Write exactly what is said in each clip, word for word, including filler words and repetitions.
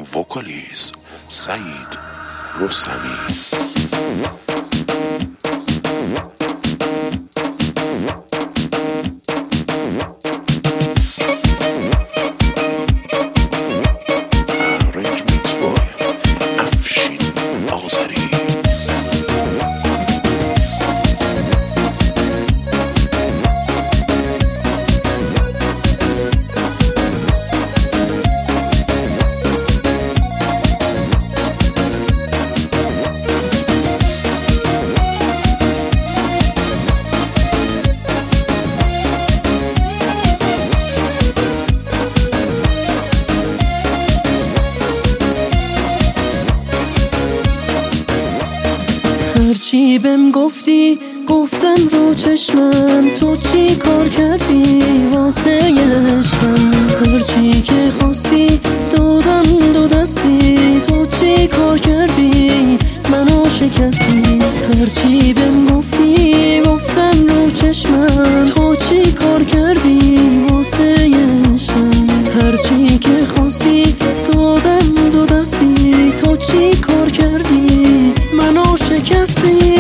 وکالیز سعید رستمی. هرچی بهم گفتی گفتم رو چشمم، تو چی کار کردی واسه عشقم؟ هرچی که خواستی دادم دو دستی، تو چی کار کردی منو شکستی؟ هرچی بهم گفتی گفتم رو چشمم، تو چی کار کردی واسه عشقم؟ هرچی که خواستی دادم دو دستی، تو چی کار کردی منو شکستی؟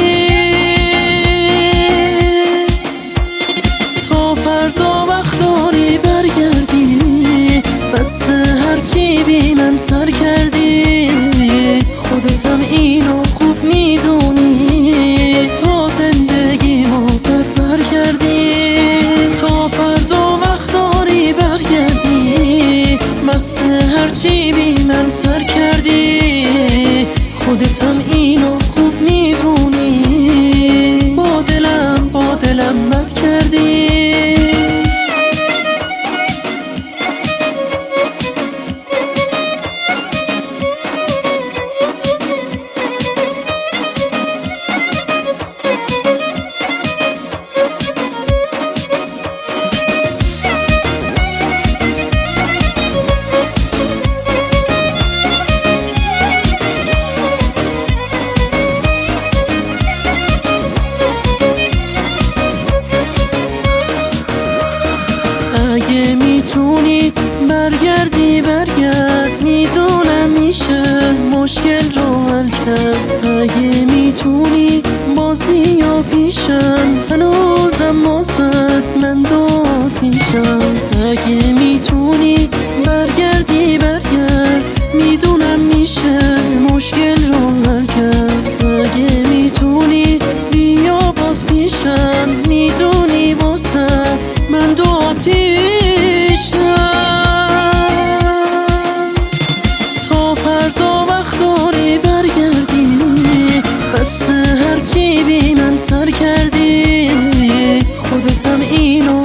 تا فردا وقت داری برگردی، بس هرچی بی من سر کردی، خودتم اینو خوب میدونی، تا زندگی ما بربر کردی. تا فردا وقت داری برگردی، بس هرچی بی من سر کردی، خودتم اینو خوب میدونی، با دلم با دلم بد کردی. اگه میتونی برگردی برگرد، میدونم میشه مشکل رو حل کرد. اگه میتونی باز بیا پیشم، هنوزم واسد من داتیشم. اگه میتونی برگردی برگرد، میدونم میشه مشکل رو حل کرد. اگه میتونی بیا باز پیشم، میدونی واسد من داتیشم. تا فردا وقت داری برگردی، بس هرچی بی من سر کردی، خودتم اینو